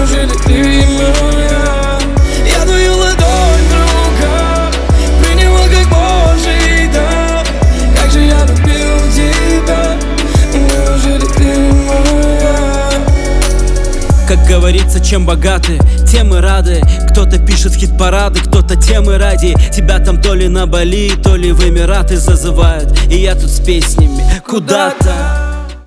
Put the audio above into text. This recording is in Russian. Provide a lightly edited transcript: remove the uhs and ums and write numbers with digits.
неужели ты моя? Я твою ладонь в руках приняла как Божий дар. Как же я любил тебя, неужели ты моя? Как говорится, чем богаты, тем и рады. Кто-то пишет хит-парады, кто-то темы ради. Тебя там то ли на Бали, то ли в Эмираты зазывают, и я тут с песнями куда-то.